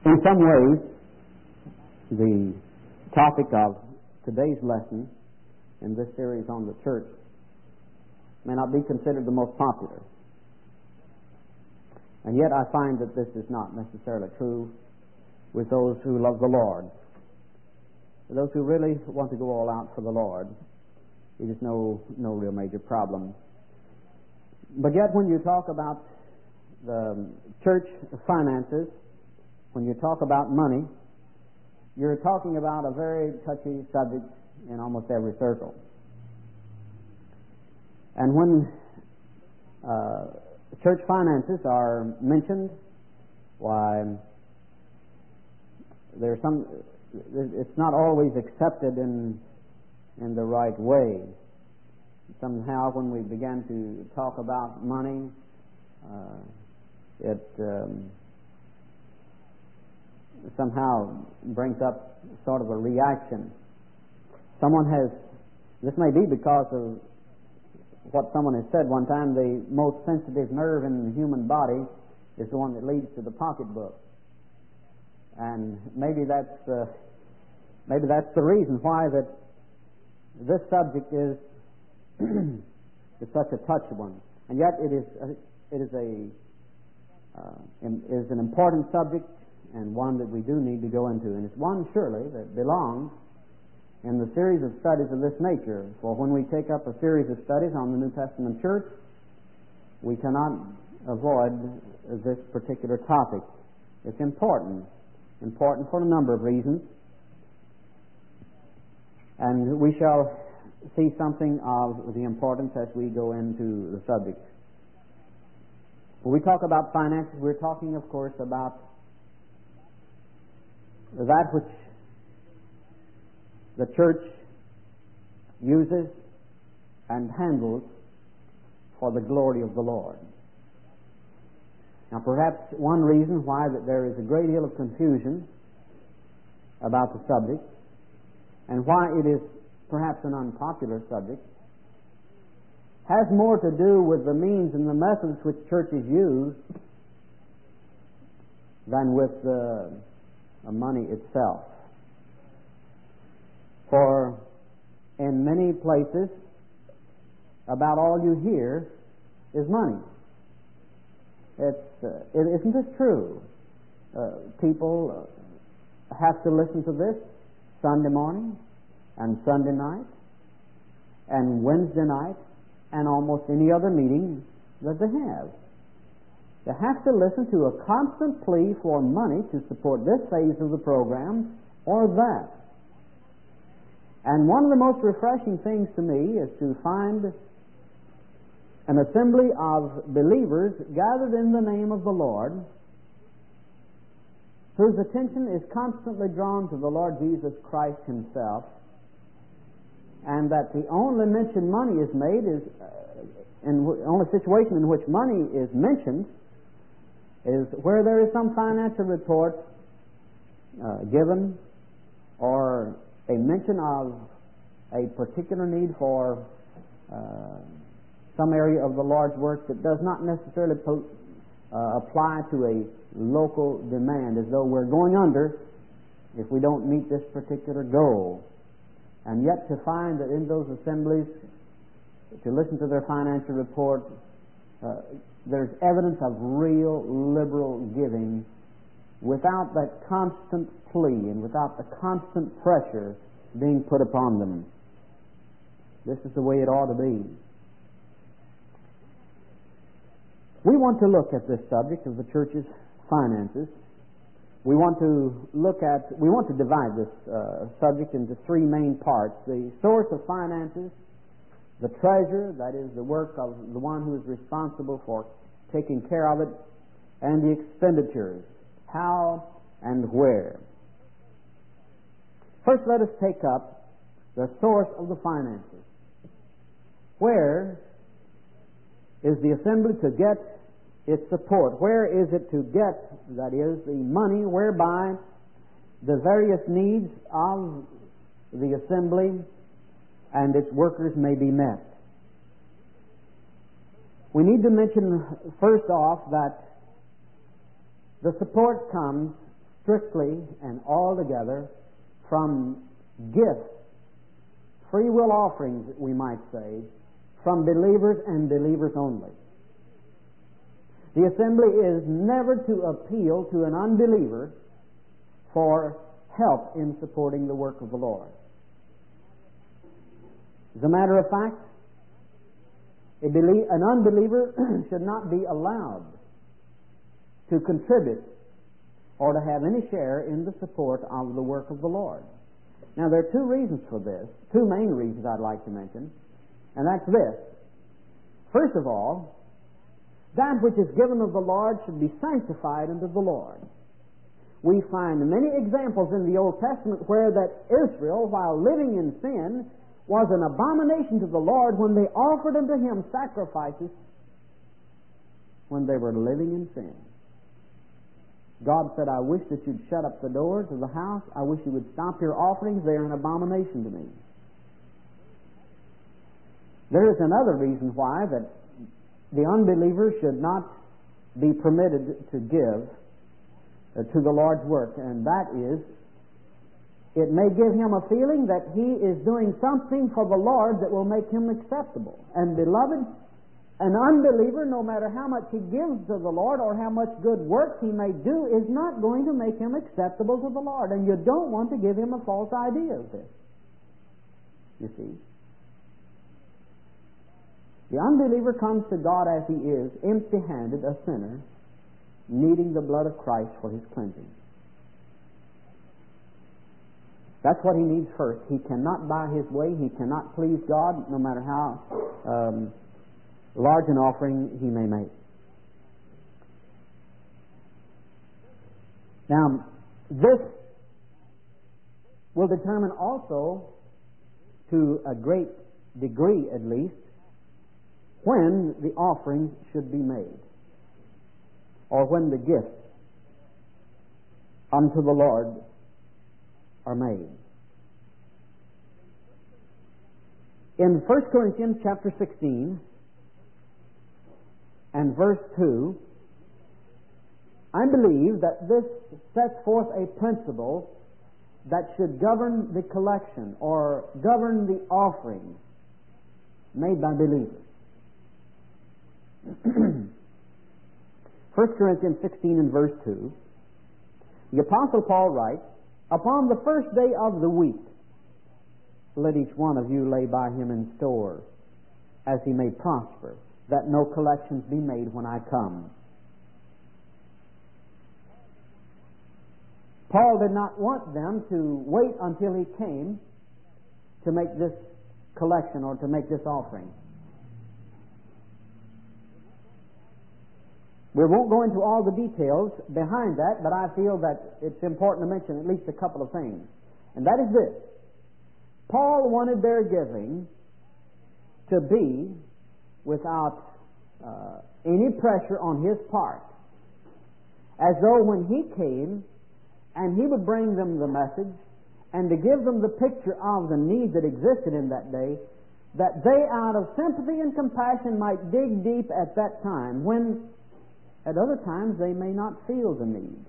In some ways, the topic of today's lesson in this series on the church may not be considered the most popular. And yet I find that this is not necessarily true with those who love the Lord. For those who really want to go all out for the Lord, it is no real major problem. But yet when you talk about the church finances, when you talk about money, you're talking about a very touchy subject in almost every circle. And when church finances are mentioned, why, it's not always accepted in the right way. Somehow when we begin to talk about money, it somehow brings up sort of a reaction. This may be because of what someone has said one time, the most sensitive nerve in the human body is the one that leads to the pocketbook. And maybe that's the reason why that this subject is such a touchy one. And yet it is an important subject, and one that we do need to go into. And it's one, surely, that belongs in the series of studies of this nature. For when we take up a series of studies on the New Testament church, we cannot avoid this particular topic. It's important for a number of reasons. And we shall see something of the importance as we go into the subject. When we talk about finances, we're talking, of course, about that which the church uses and handles for the glory of the Lord. Now, perhaps one reason why that there is a great deal of confusion about the subject, and why it is perhaps an unpopular subject, has more to do with the means and the methods which churches use than with the money itself. For in many places, about all you hear is money. Isn't this true? People have to listen to this Sunday morning and Sunday night and Wednesday night and almost any other meeting that they have. They have to listen to a constant plea for money to support this phase of the program or that. And one of the most refreshing things to me is to find an assembly of believers gathered in the name of the Lord, whose attention is constantly drawn to the Lord Jesus Christ Himself, and that the only mention money is made is only situation in which money is mentioned is where there is some financial report given, or a mention of a particular need for some area of the Lord's work that does not necessarily apply to a local demand, as though we're going under if we don't meet this particular goal. And yet to find that in those assemblies, to listen to their financial report, there's evidence of real liberal giving without that constant plea and without the constant pressure being put upon them. This is the way it ought to be. We want to look at this subject of the church's finances. We want to divide this subject into three main parts: the source of finances, the treasure, that is the work of the one who is responsible for taking care of it, and the expenditures, how and where. First, let us take up the source of the finances. Where is the assembly to get its support? Where is it to get, that is, the money whereby the various needs of the assembly and its workers may be met? We need to mention first off that the support comes strictly and altogether from gifts, free will offerings, we might say, from believers and believers only. The assembly is never to appeal to an unbeliever for help in supporting the work of the Lord. As a matter of fact, an unbeliever should not be allowed to contribute or to have any share in the support of the work of the Lord. Now, there are two reasons for this, two main reasons I'd like to mention, and that's this. First of all, that which is given of the Lord should be sanctified unto the Lord. We find many examples in the Old Testament where that Israel, while living in sin, was an abomination to the Lord when they offered unto Him sacrifices when they were living in sin. God said, I wish that you'd shut up the doors of the house. I wish you would stop your offerings. They are an abomination to me. There is another reason why that the unbeliever should not be permitted to give to the Lord's work, and that is, it may give him a feeling that he is doing something for the Lord that will make him acceptable. And beloved, an unbeliever, no matter how much he gives to the Lord or how much good work he may do, is not going to make him acceptable to the Lord. And you don't want to give him a false idea of this. You see? The unbeliever comes to God as he is, empty-handed, a sinner, needing the blood of Christ for his cleansing. That's what he needs first. He cannot buy his way. He cannot please God, no matter how large an offering he may make. Now, this will determine also, to a great degree at least, when the offerings should be made, or when the gifts unto the Lord are made. In 1 Corinthians chapter 16 and verse 2, I believe that this sets forth a principle that should govern the collection or govern the offerings made by believers. 1 Corinthians 16 and verse 2, the Apostle Paul writes, upon the first day of the week, let each one of you lay by him in store, as he may prosper, that no collections be made when I come. Paul did not want them to wait until he came to make this collection or to make this offering. We won't go into all the details behind that, but I feel that it's important to mention at least a couple of things. And that is this. Paul wanted their giving to be without any pressure on his part, as though when he came and he would bring them the message and to give them the picture of the need that existed in that day, that they out of sympathy and compassion might dig deep at that time when at other times they may not feel the need.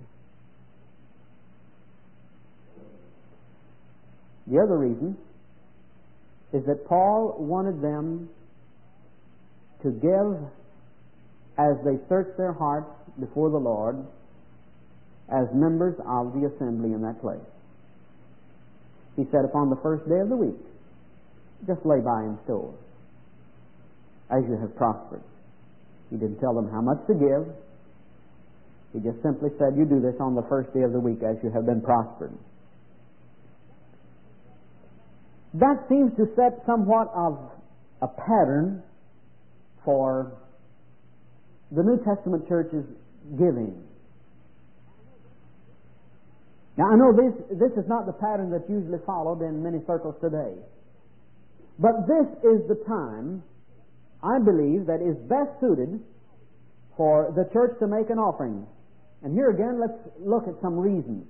The other reason is that Paul wanted them to give as they search their hearts before the Lord as members of the assembly in that place. He said, upon the first day of the week, just lay by in store as you have prospered. He didn't tell them how much to give. He just simply said, you do this on the first day of the week as you have been prospered. That seems to set somewhat of a pattern for the New Testament church's giving. Now, I know this is not the pattern that's usually followed in many circles today. But this is the time, I believe, that is best suited for the church to make an offering. And here again, let's look at some reasons.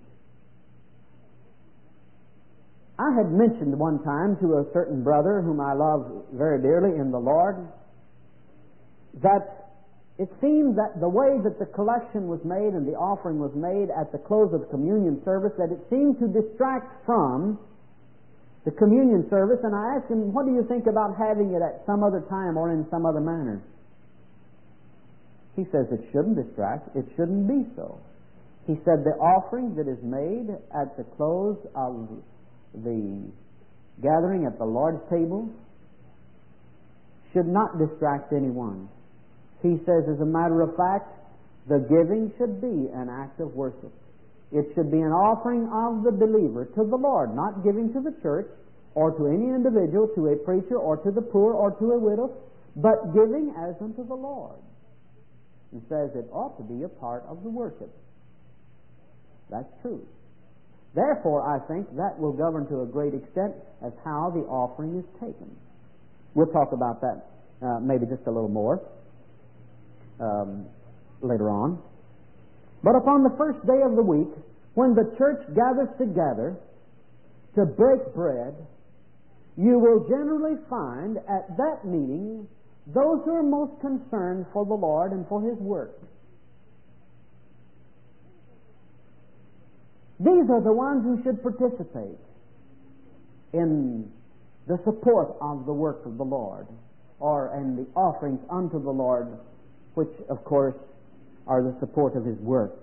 I had mentioned one time to a certain brother whom I love very dearly in the Lord that it seemed that the way that the collection was made and the offering was made at the close of the communion service, that it seemed to distract from the communion service. And I asked him, what do you think about having it at some other time or in some other manner? He says it shouldn't distract. It shouldn't be so. He said the offering that is made at the close of the gathering at the Lord's table should not distract anyone. He says, as a matter of fact, the giving should be an act of worship. It should be an offering of the believer to the Lord, not giving to the church or to any individual, to a preacher or to the poor or to a widow, but giving as unto the Lord. He says it ought to be a part of the worship. That's true. Therefore, I think that will govern to a great extent as how the offering is taken. We'll talk about that maybe just a little more later on. But upon the first day of the week, when the church gathers together to break bread, you will generally find at that meeting those who are most concerned for the Lord and for His work. These are the ones who should participate in the support of the work of the Lord, and the offerings unto the Lord, which, of course, are the support of His work.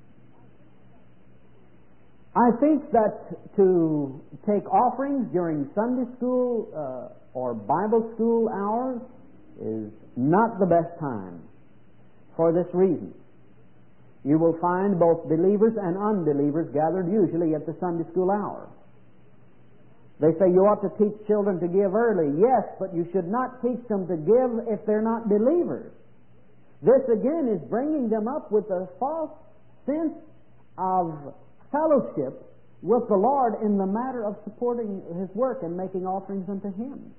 I think that to take offerings during Sunday school or Bible school hours is not the best time for this reason. You will find both believers and unbelievers gathered usually at the Sunday school hour. They say you ought to teach children to give early. Yes, but you should not teach them to give if they're not believers. This again is bringing them up with a false sense of fellowship with the Lord in the matter of supporting His work and making offerings unto Him.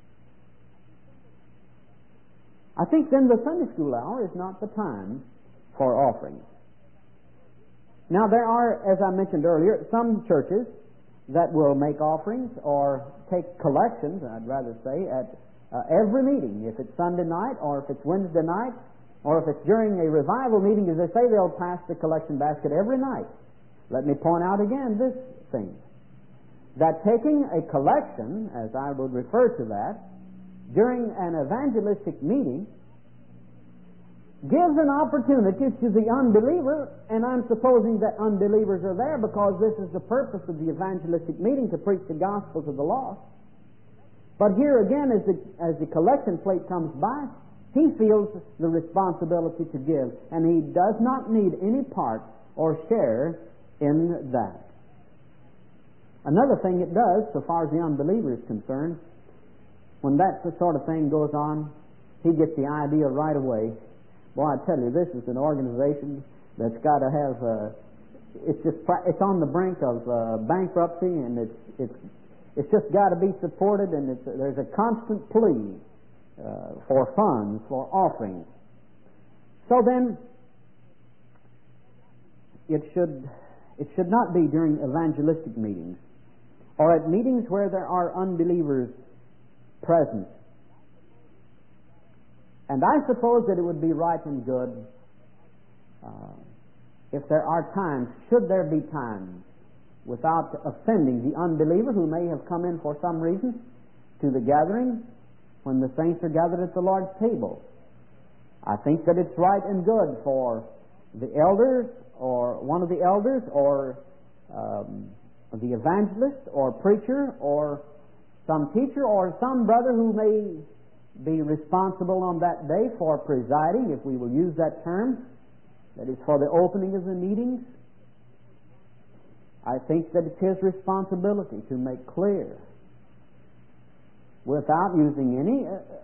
I think then the Sunday school hour is not the time for offerings. Now there are, as I mentioned earlier, some churches that will make offerings or take collections, I'd rather say, at every meeting. If it's Sunday night or if it's Wednesday night or if it's during a revival meeting, as they say, they'll pass the collection basket every night. Let me point out again this thing, that taking a collection, as I would refer to that, during an evangelistic meeting gives an opportunity to the unbeliever, and I'm supposing that unbelievers are there because this is the purpose of the evangelistic meeting, to preach the gospel to the lost. But here again, as the collection plate comes by, he feels the responsibility to give, and he does not need any part or share in that. Another thing it does, so far as the unbeliever is concerned, when that sort of thing goes on, he gets the idea right away. Boy, I tell you, this is an organization that's got to have. It's on the brink of bankruptcy, and it's just got to be supported. And there's a constant plea for funds, for offerings. So then, it should not be during evangelistic meetings or at meetings where there are unbelievers present. And I suppose that it would be right and good if there are times, should there be times, without offending the unbeliever who may have come in for some reason to the gathering, when the saints are gathered at the Lord's table. I think that it's right and good for the elders, or one of the elders, or the evangelist, or preacher, or some teacher, or some brother who may be responsible on that day for presiding, if we will use that term, that is for the opening of the meetings. I think that it's his responsibility to make clear, without using any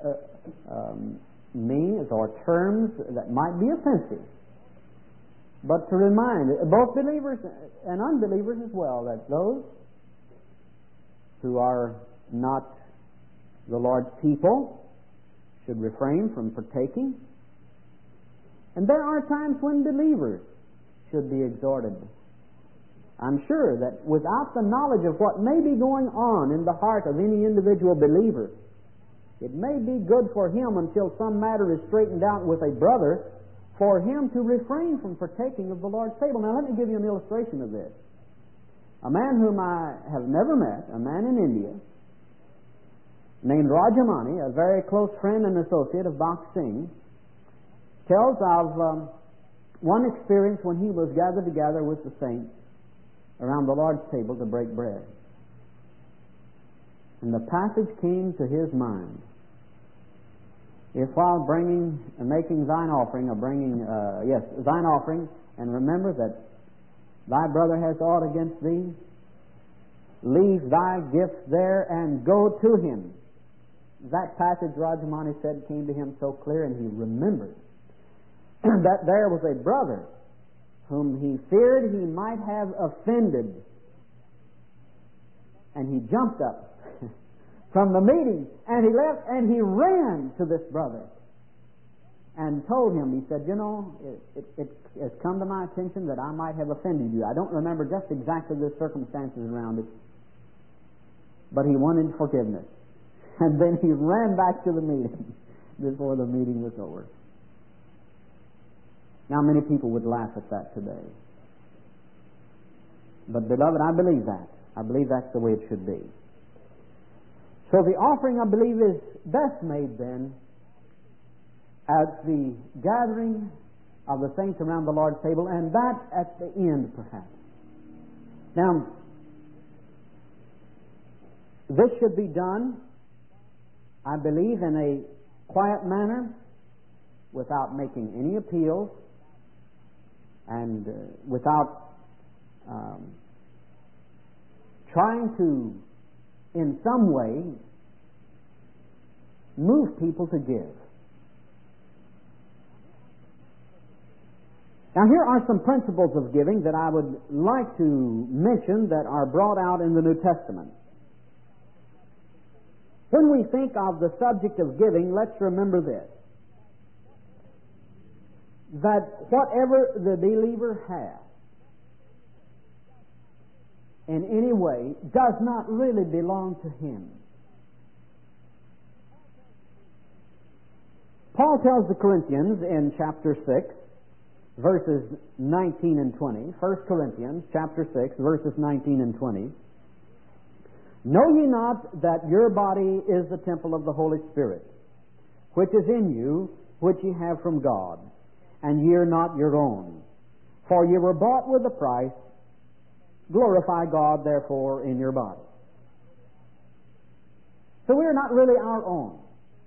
means or terms that might be offensive, but to remind both believers and unbelievers as well that those who are not the Lord's people should refrain from partaking. And there are times when believers should be exhorted. I'm sure that without the knowledge of what may be going on in the heart of any individual believer, it may be good for him until some matter is straightened out with a brother for him to refrain from partaking of the Lord's table. Now, let me give you an illustration of this. A man whom I have never met, a man in India, named Rajamani, a very close friend and associate of Bhakti Singh, tells of one experience when he was gathered together with the saints around the Lord's table to break bread. And the passage came to his mind. If while making thine offering, thine offering, and remember that thy brother has aught against thee, leave thy gifts there and go to him. That passage, Rajamani said, came to him so clear, and he remembered that there was a brother whom he feared he might have offended. And he jumped up from the meeting, and he left, and he ran to this brother and told him, he said, it has come to my attention that I might have offended you. I don't remember just exactly the circumstances around it, but he wanted forgiveness. And then he ran back to the meeting before the meeting was over. Now, many people would laugh at that today. But, beloved, I believe that. I believe that's the way it should be. So the offering, I believe, is best made then at the gathering of the saints around the Lord's table, and that at the end, perhaps. Now, this should be done, I believe, in a quiet manner, without making any appeals, and without trying to, in some way, move people to give. Now, here are some principles of giving that I would like to mention that are brought out in the New Testament. When we think of the subject of giving, let's remember this: that whatever the believer has in any way does not really belong to him. Paul tells the Corinthians in chapter 6, verses 19 and 20, 1 Corinthians chapter 6, verses 19 and 20, "Know ye not that your body is the temple of the Holy Spirit, which is in you, which ye have from God, and ye are not your own? For ye were bought with a price. Glorify God, therefore, in your body." So we are not really our own.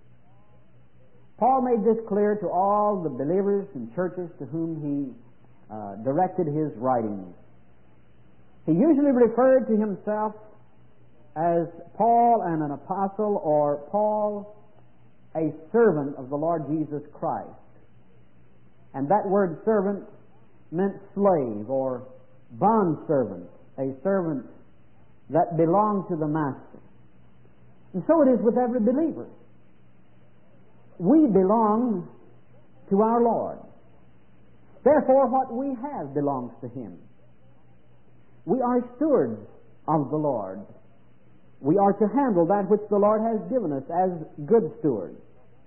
Paul made this clear to all the believers and churches to whom he directed his writings. He usually referred to himself as Paul and an apostle, or Paul, a servant of the Lord Jesus Christ. And that word servant meant slave or bondservant, a servant that belonged to the master. And so it is with every believer. We belong to our Lord. Therefore, what we have belongs to Him. We are stewards of the Lord. We are to handle that which the Lord has given us as good stewards.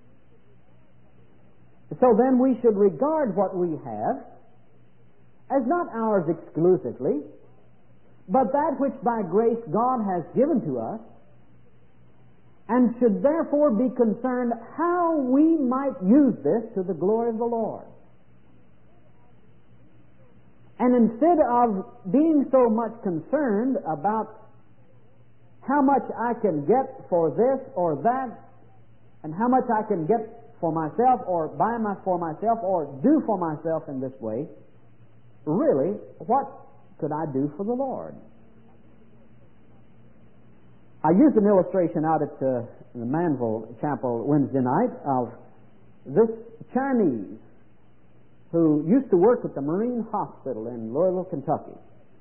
So then we should regard what we have as not ours exclusively, but that which by grace God has given to us, and should therefore be concerned how we might use this to the glory of the Lord. And instead of being so much concerned about how much I can get for this or that, and how much I can get for myself or buy for myself or do for myself in this way, really, what could I do for the Lord? I used an illustration out at the Manville Chapel Wednesday night of this Chinese who used to work at the Marine Hospital in Louisville, Kentucky.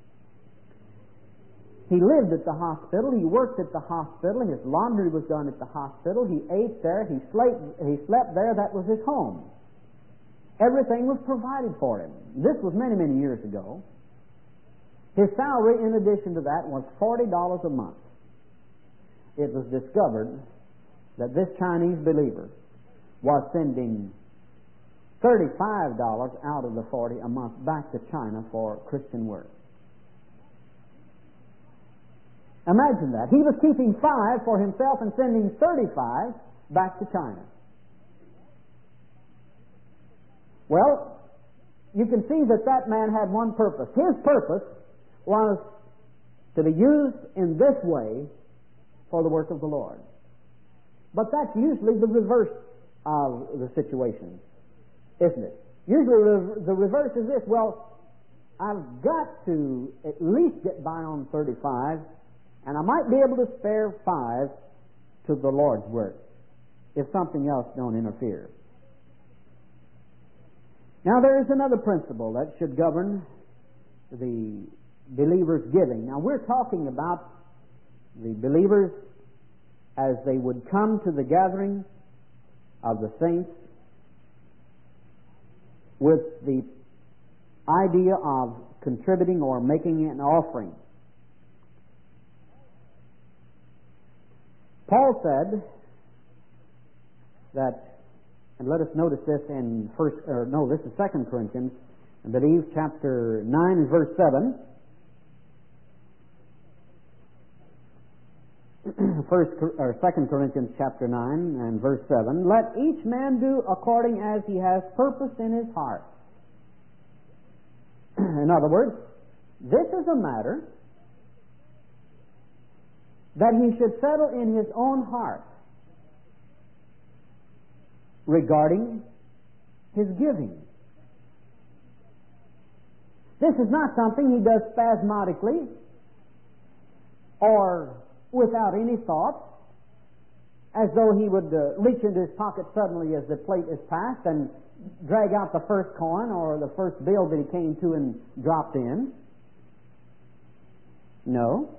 He lived at the hospital, he worked at the hospital, his laundry was done at the hospital, he ate there, he slept there, that was his home. Everything was provided for him. This was many, many years ago. His salary, in addition to that, was $40 a month. It was discovered that this Chinese believer was sending $35 out of the 40 a month back to China for Christian work. Imagine that. He was keeping 5 for himself and sending 35 back to China. Well, you can see that that man had one purpose. His purpose was to be used in this way for the work of the Lord. But that's usually the reverse of the situation, isn't it? Usually the reverse is this: well, I've got to at least get by on 35, and I might be able to spare 5 to the Lord's work if something else don't interfere. Now there is another principle that should govern the believer's giving. Now we're talking about the believers as they would come to the gathering of the saints with the idea of contributing or making an offering. Paul said that, and let us notice this in this is 2 Corinthians, I believe, chapter 9 and verse 7. 2 Corinthians chapter 9 and verse 7. Let each man do according as he has purposed in his heart. In other words, this is a matter that he should settle in his own heart regarding his giving. This is not something he does spasmodically or without any thought, as though he would reach into his pocket suddenly as the plate is passed and drag out the first coin or the first bill that he came to and dropped in. No.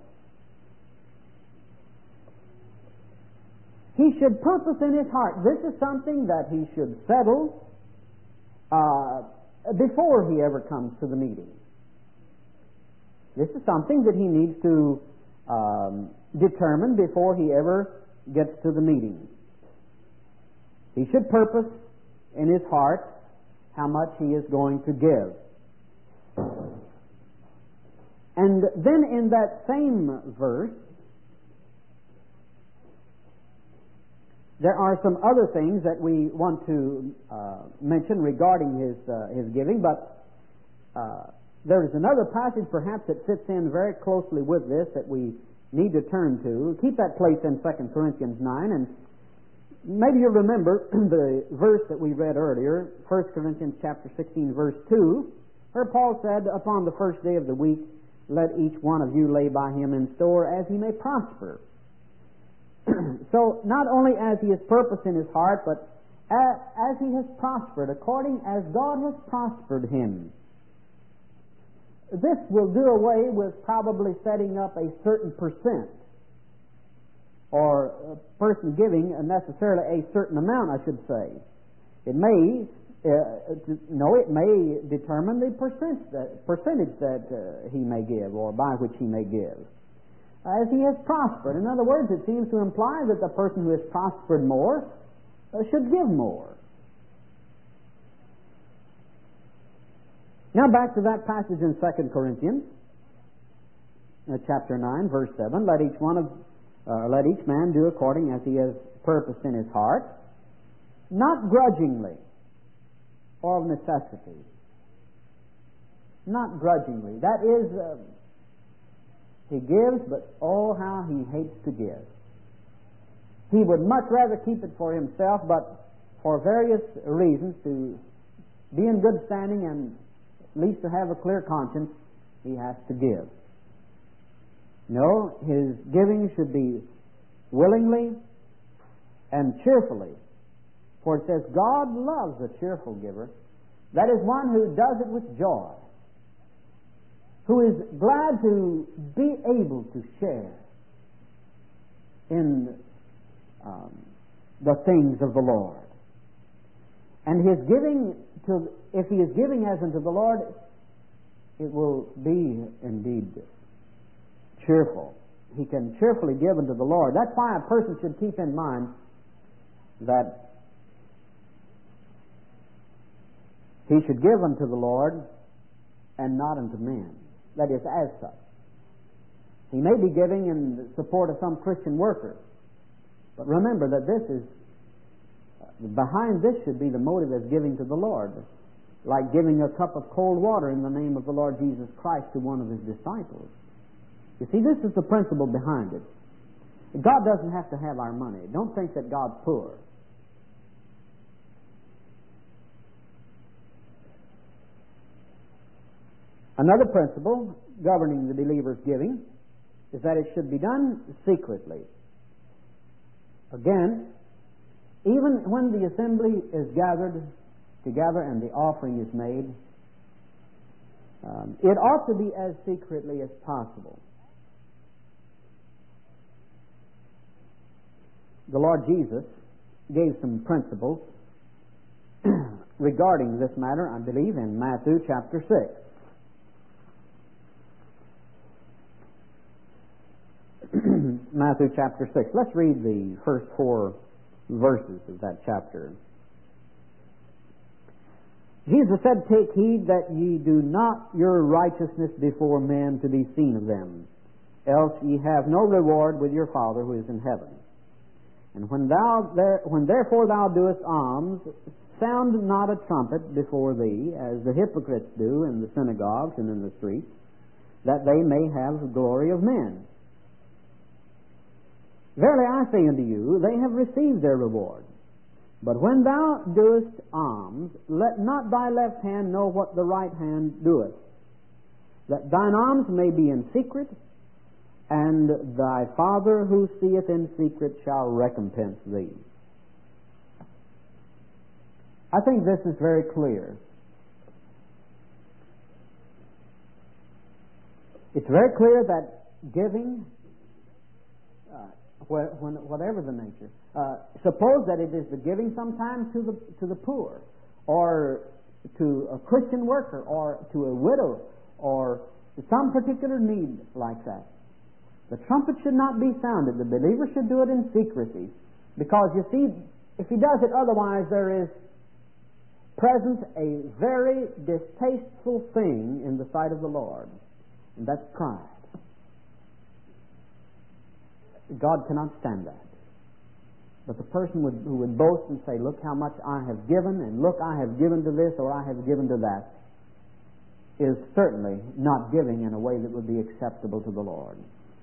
He should purpose in his heart. This is something that he should settle before he ever comes to the meeting. This is something that he needs to determine before he ever gets to the meeting. He should purpose in his heart how much he is going to give. And then in that same verse, there are some other things that we want to mention regarding his giving, but there is another passage perhaps that fits in very closely with this that we need to turn to. Keep that place in 2 Corinthians 9, and maybe you remember the verse that we read earlier, 1 Corinthians chapter 16, verse 2, where Paul said, upon the first day of the week, let each one of you lay by him in store as he may prosper. So, not only as he has purposed in his heart, but as he has prospered, according as God has prospered him. This will do away with probably setting up a certain percent, or a person giving necessarily a certain amount, I should say. It may determine the percentage that he may give, or by which he may give. As he has prospered. In other words, it seems to imply that the person who has prospered more should give more. Now back to that passage in 2 Corinthians, chapter 9, verse 7. Let each man do according as he has purposed in his heart, not grudgingly or of necessity. Not grudgingly. That is, he gives, but oh, how he hates to give. He would much rather keep it for himself, but for various reasons, to be in good standing and at least to have a clear conscience, he has to give. No, his giving should be willingly and cheerfully. For it says, God loves a cheerful giver. That is one who does it with joy, who is glad to be able to share in the things of the Lord. And his giving, if he is giving as unto the Lord, it will be indeed cheerful. He can cheerfully give unto the Lord. That's why a person should keep in mind that he should give unto the Lord and not unto men. That is, as such. He may be giving in support of some Christian worker, but remember that this is, behind this should be the motive as giving to the Lord, like giving a cup of cold water in the name of the Lord Jesus Christ to one of His disciples. You see, this is the principle behind it. God doesn't have to have our money. Don't think that God's poor. Another principle governing the believer's giving is that it should be done secretly. Again, even when the assembly is gathered together and the offering is made, it ought to be as secretly as possible. The Lord Jesus gave some principles regarding this matter, I believe, in Matthew chapter 6. Matthew chapter 6. Let's read the first 4 verses of that chapter. Jesus said, "Take heed that ye do not your righteousness before men to be seen of them, else ye have no reward with your Father who is in heaven. And when therefore thou doest alms, sound not a trumpet before thee, as the hypocrites do in the synagogues and in the streets, that they may have the glory of men. Verily I say unto you, they have received their reward. But when thou doest alms, let not thy left hand know what the right hand doeth, that thine alms may be in secret, and thy Father who seeth in secret shall recompense thee." I think this is very clear. It's very clear that giving, whatever the nature, suppose that it is the giving sometimes to the poor, or to a Christian worker, or to a widow, or to some particular need like that. The trumpet should not be sounded. The believer should do it in secrecy, because you see, if he does it otherwise, there is present a very distasteful thing in the sight of the Lord, and that's pride. God cannot stand that. But the person who would boast and say, "Look how much I have given, and look, I have given to this, or I have given to that," is certainly not giving in a way that would be acceptable to the Lord.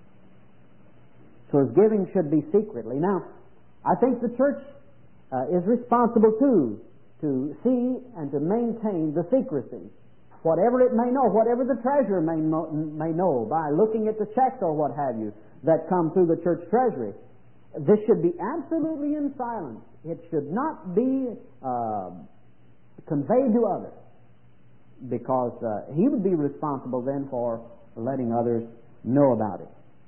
So his giving should be secretly. Now, I think the church is responsible too to see and to maintain the secrecy. Whatever it may know, whatever the treasurer may know by looking at the checks or what have you that come through the church treasury, this should be absolutely in silence. It should not be conveyed to others, because he would be responsible then for letting others know about it.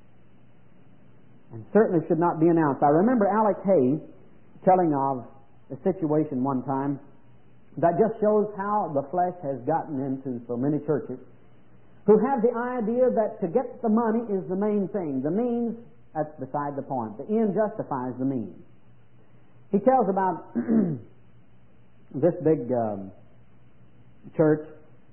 And certainly should not be announced. I remember Alex Hayes telling of a situation one time that just shows how the flesh has gotten into so many churches, who have the idea that to get the money is the main thing. The means, that's beside the point. The end justifies the means. He tells about this big church.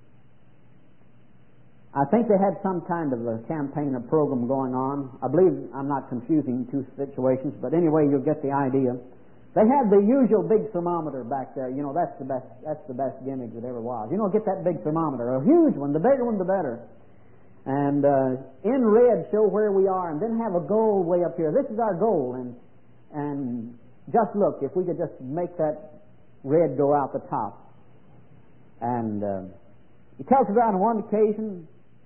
I think they had some kind of a campaign or program going on. I believe I'm not confusing two situations, but anyway, you'll get the idea. They had the usual big thermometer back there. You know, that's the best gimmick that ever was. You know, get that big thermometer, a huge one, the bigger one the better. And in red show where we are, and then have a goal way up here. This is our goal, and just look, if we could just make that red go out the top. And he tells us on one occasion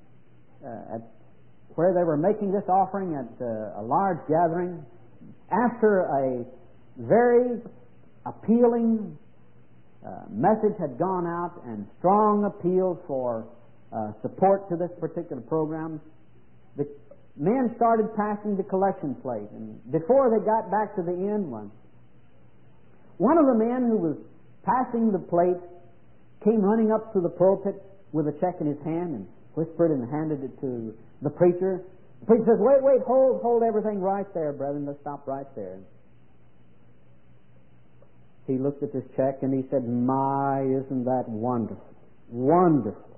where they were making this offering at a large gathering, after a very appealing message had gone out and strong appeals for support to this particular program, the men started passing the collection plate, and before they got back to the end one of the men who was passing the plate came running up to the pulpit with a check in his hand and whispered and handed it to the preacher. The preacher says, wait, hold everything right there, brethren. Let's stop right there. he looked at this check and he said, "My, isn't that wonderful? Wonderful."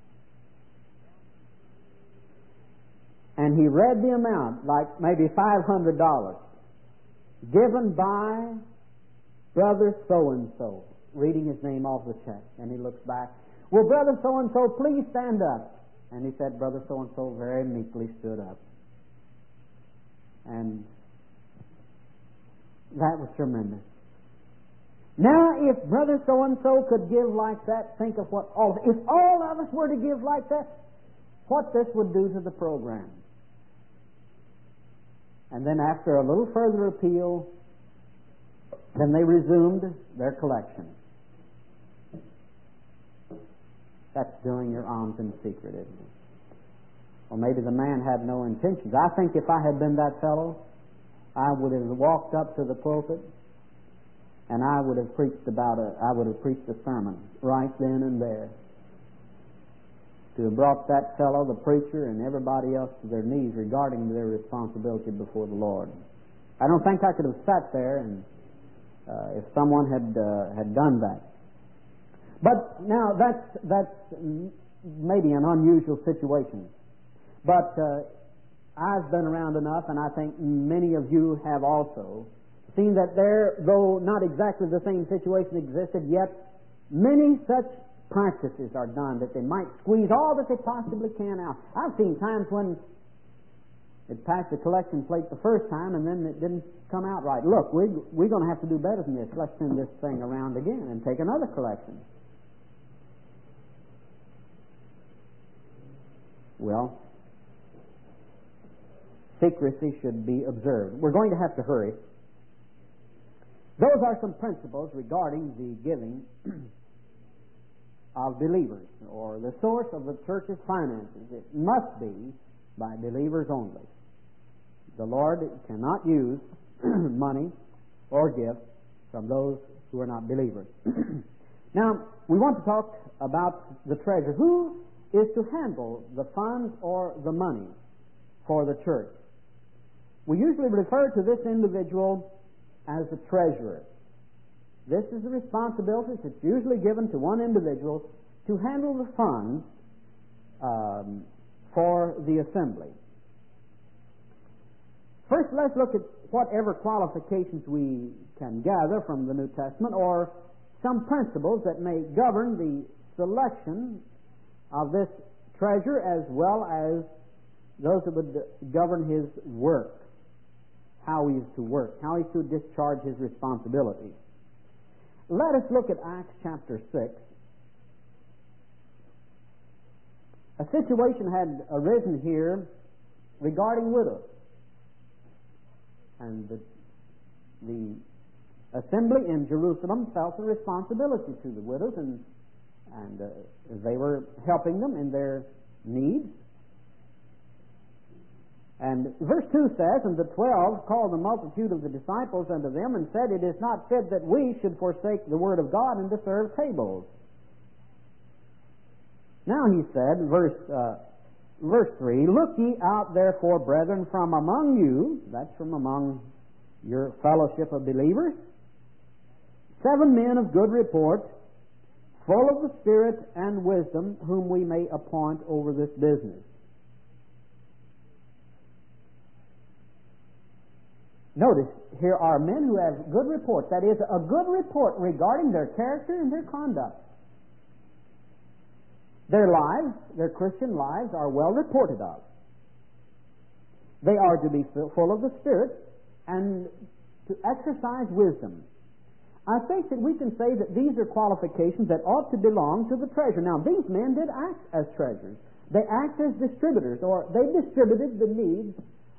And he read the amount, like maybe $500, given by Brother so-and-so, reading his name off the check. And he looks back, "Will Brother so-and-so please stand up?" And he said, Brother so-and-so very meekly stood up. And that was tremendous. Now, if Brother so-and-so could give like that, think of what if all of us were to give like that, what this would do to the program. And then after a little further appeal, then they resumed their collection. That's doing your alms in secret, isn't it? Or maybe the man had no intentions. I think if I had been that fellow, I would have walked up to the pulpit and I would have preached a sermon right then and there. To have brought that fellow, the preacher, and everybody else to their knees regarding their responsibility before the Lord. I don't think I could have sat there and if someone had done that. But now that's maybe an unusual situation. But I've been around enough, and I think many of you have also seen that there, though not exactly the same situation existed, yet many such practices are done that they might squeeze all that they possibly can out. I've seen times when it passed the collection plate the first time and then it didn't come out right. Look, we're going to have to do better than this. Let's send this thing around again and take another collection. Well, secrecy should be observed. We're going to have to hurry. Those are some principles regarding the giving of believers, or the source of the church's finances. It must be by believers only. The Lord cannot use money or gifts from those who are not believers. Now, we want to talk about the treasurer. Who is to handle the funds or the money for the church? We usually refer to this individual as the treasurer. This is the responsibility that's usually given to one individual to handle the funds for the assembly. First, let's look at whatever qualifications we can gather from the New Testament, or some principles that may govern the selection of this treasurer, as well as those that would govern his work, how he is to work, how he is to discharge his responsibilities. Let us look at Acts chapter 6. A situation had arisen here regarding widows. And the assembly in Jerusalem felt a responsibility to the widows, and they were helping them in their needs. And verse 2 says, "And the 12 called the multitude of the disciples unto them, and said, It is not fit that we should forsake the word of God and to serve tables." Now he said, verse 3, "Look ye out therefore, brethren, from among you," that's from among your fellowship of believers, "7 men of good report, full of the Spirit and wisdom, whom we may appoint over this business." Notice, here are men who have good report. That is, a good report regarding their character and their conduct. Their lives, their Christian lives, are well reported of. They are to be full of the Spirit and to exercise wisdom. I think that we can say that these are qualifications that ought to belong to the treasurer. Now, these men did act as treasurers. They act as distributors, or they distributed the needs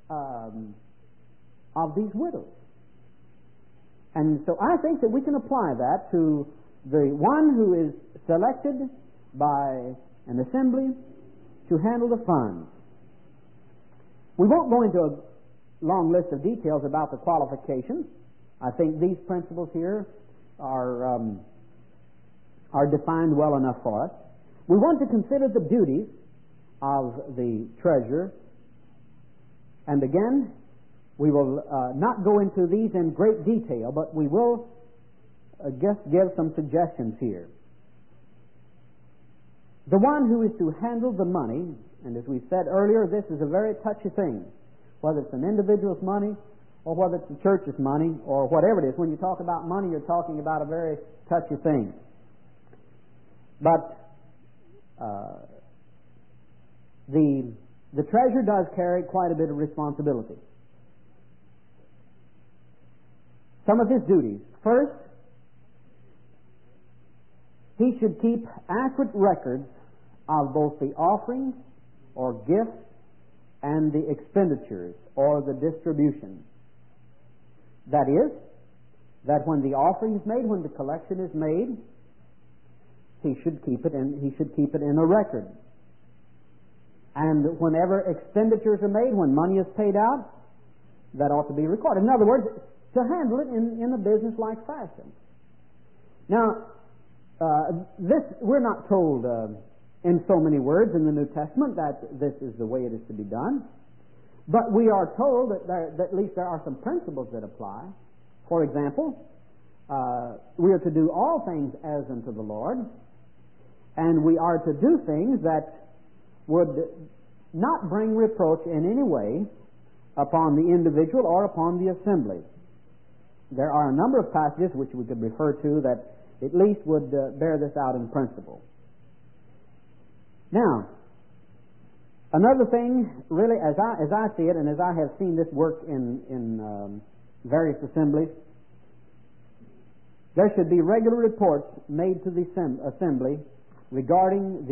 of these widows. And so I think that we can apply that to the one who is selected by an assembly to handle the funds. We won't go into a long list of details about the qualifications. I think these principles here are defined well enough for us. We want to consider the duties of the treasurer. And again, we will not go into these in great detail, but we will just give some suggestions here. The one who is to handle the money, and as we said earlier, this is a very touchy thing, whether it's an individual's money or whether it's the church's money or whatever it is. When you talk about money, you're talking about a very touchy thing. But the treasurer does carry quite a bit of responsibility. Some of his duties. First, he should keep accurate records of both the offerings or gifts and the expenditures or the distribution. That is, that when the offering is made, when the collection is made, he should keep it in a record. And whenever expenditures are made, when money is paid out, that ought to be recorded. In other words, to handle it in a business-like fashion. Now, this we're not told in so many words in the New Testament that this is the way it is to be done, but we are told that at least there are some principles that apply. For example, we are to do all things as unto the Lord, and we are to do things that would not bring reproach in any way upon the individual or upon the assembly. There are a number of passages which we could refer to that at least would bear this out in principle. Now, another thing, really, as I see it, and as I have seen this work in various assemblies, there should be regular reports made to the assembly regarding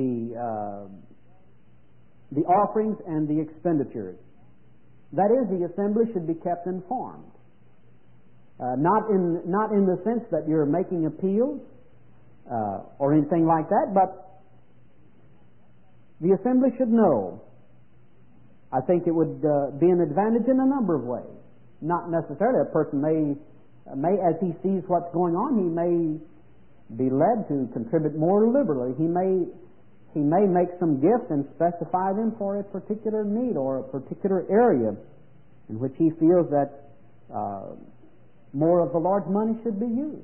the offerings and the expenditures. That is, the assembly should be kept informed. Not in the sense that you're making appeals or anything like that, but the assembly should know. I think it would be an advantage in a number of ways. Not necessarily. A person may, as he sees what's going on, he may be led to contribute more liberally. He may make some gifts and specify them for a particular need or a particular area in which he feels that more of the Lord's money should be used.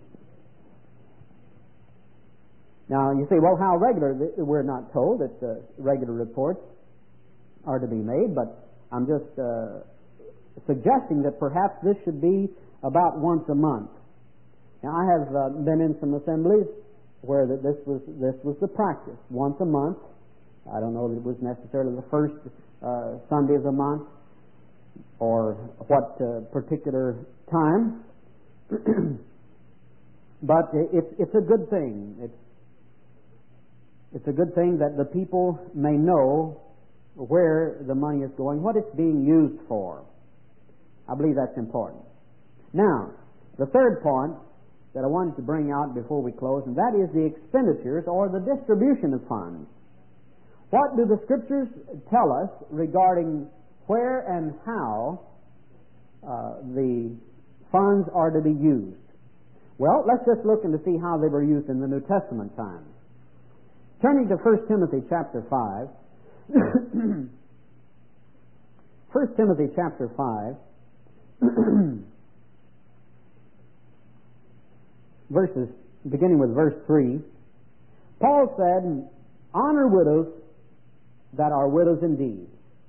Now, you say, well, how regular? We're not told that regular reports are to be made, but I'm just suggesting that perhaps this should be about once a month. Now, I have been in some assemblies where this was the practice, once a month. I don't know that it was necessarily the first Sunday of the month or what particular time, but it's a good thing. It's a good thing that the people may know where the money is going, what it's being used for. I believe that's important. Now, the third point that I wanted to bring out before we close, and that is the expenditures or the distribution of funds. What do the Scriptures tell us regarding where and how the funds are to be used? Well, let's just look and to see how they were used in the New Testament times. Turning to 1 Timothy chapter 5, 1 Timothy chapter 5, beginning with verse 3, Paul said, "Honor widows that are widows indeed.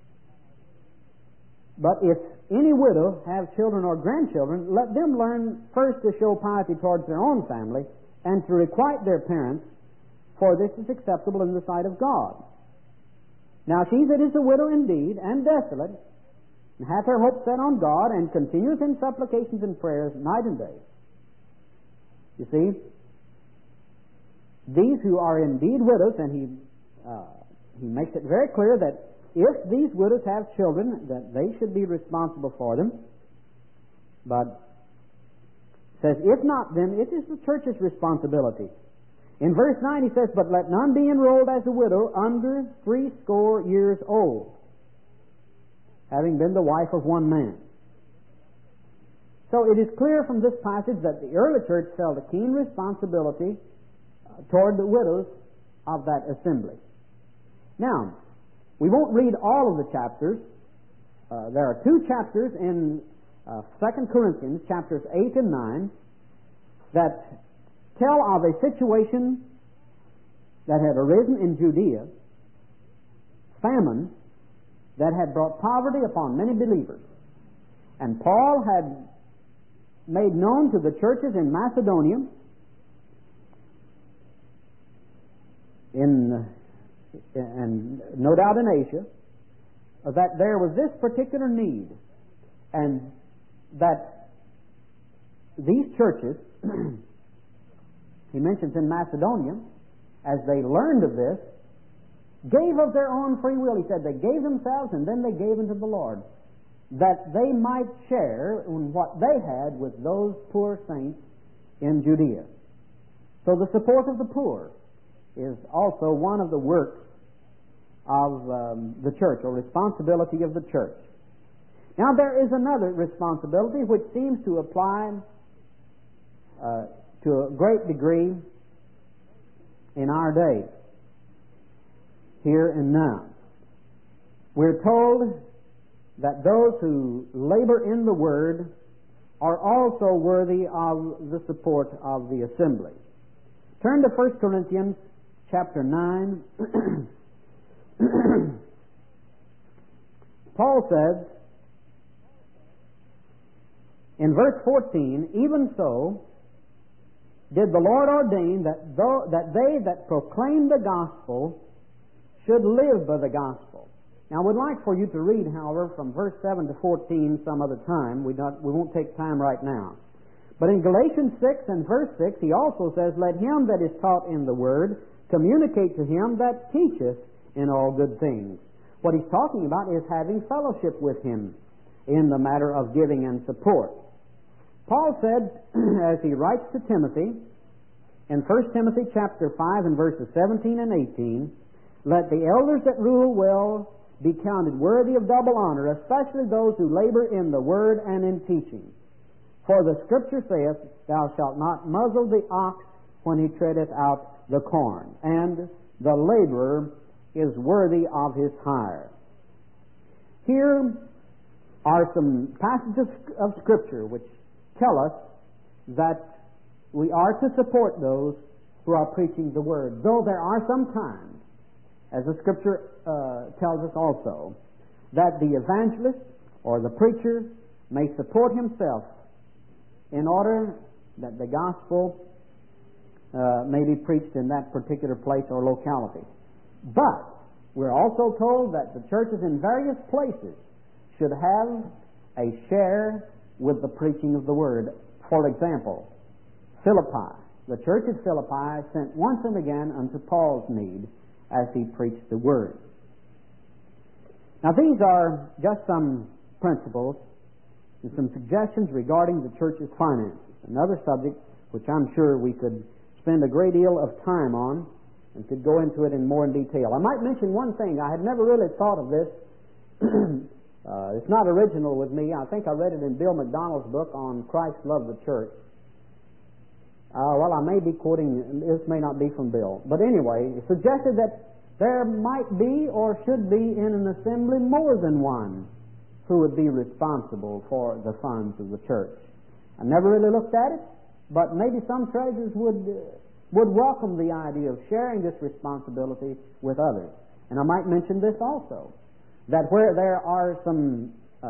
But if any widow have children or grandchildren, let them learn first to show piety towards their own family and to requite their parents, for this is acceptable in the sight of God. Now she that is a widow indeed, and desolate, and hath her hope set on God, and continueth in supplications and prayers night and day." You see, these who are indeed widows, and he makes it very clear that if these widows have children, that they should be responsible for them. But says, if not, then it is the church's responsibility. In verse 9 he says, "But let none be enrolled as a widow under 80 years old, having been the wife of one man." So it is clear from this passage that the early church felt a keen responsibility toward the widows of that assembly. Now, we won't read all of the chapters. There are 2 chapters in 2 Corinthians, chapters 8 and 9, that tell of a situation that had arisen in Judea, famine that had brought poverty upon many believers. And Paul had made known to the churches in Macedonia, and no doubt in Asia, that there was this particular need, and that these churches, he mentions in Macedonia, as they learned of this, gave of their own free will. He said they gave themselves and then they gave unto the Lord, that they might share in what they had with those poor saints in Judea. So the support of the poor is also one of the works of the church, or responsibility of the church. Now there is another responsibility which seems to apply to a great degree in our day, here and now. We're told that those who labor in the Word are also worthy of the support of the assembly. Turn to 1 Corinthians chapter 9. Paul says in verse 14, "Even so did the Lord ordain that they that proclaim the gospel should live by the gospel." Now, I would like for you to read, however, from verse 7 to 14 some other time. We won't take time right now. But in Galatians 6 and verse 6, he also says, "Let him that is taught in the word communicate to him that teacheth in all good things." What he's talking about is having fellowship with him in the matter of giving and support. Paul said, as he writes to Timothy, in 1 Timothy chapter 5 and verses 17 and 18, "Let the elders that rule well be counted worthy of double honor, especially those who labor in the word and in teaching. For the Scripture saith, Thou shalt not muzzle the ox when he treadeth out the corn, and the laborer is worthy of his hire." Here are some passages of Scripture which tell us that we are to support those who are preaching the Word, though there are some times, as the Scripture tells us also, that the evangelist or the preacher may support himself in order that the gospel may be preached in that particular place or locality. But we're also told that the churches in various places should have a share with the preaching of the Word. For example, Philippi. The church at Philippi sent once and again unto Paul's need as he preached the Word. Now these are just some principles and some suggestions regarding the church's finances. Another subject which I'm sure we could spend a great deal of time on and could go into it in more detail. I might mention one thing. I had never really thought of this. It's not original with me. I think I read it in Bill McDonald's book on Christ Loved the Church. Well, I may be quoting, this may not be from Bill. But anyway, it suggested that there might be or should be in an assembly more than one who would be responsible for the funds of the church. I never really looked at it, but maybe some treasurers would welcome the idea of sharing this responsibility with others. And I might mention this also, that where there are some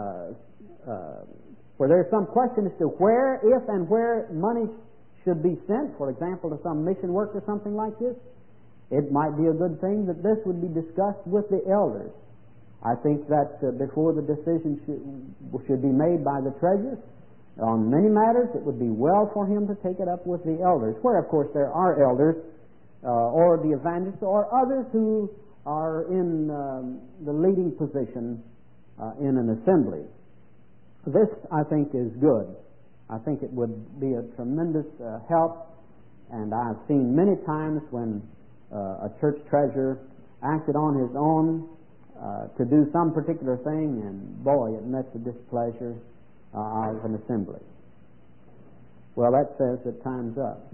where there's some question as to where, if and where money should be sent, for example, to some mission work or something like this, it might be a good thing that this would be discussed with the elders. I think that before the decision should be made by the treasurer on many matters, it would be well for him to take it up with the elders, where of course there are elders or the evangelists or others who are in the leading position in an assembly. This, I think, is good. I think it would be a tremendous help, and I've seen many times when a church treasurer acted on his own to do some particular thing, and boy, it met the displeasure of an assembly. Well, that says that time's up.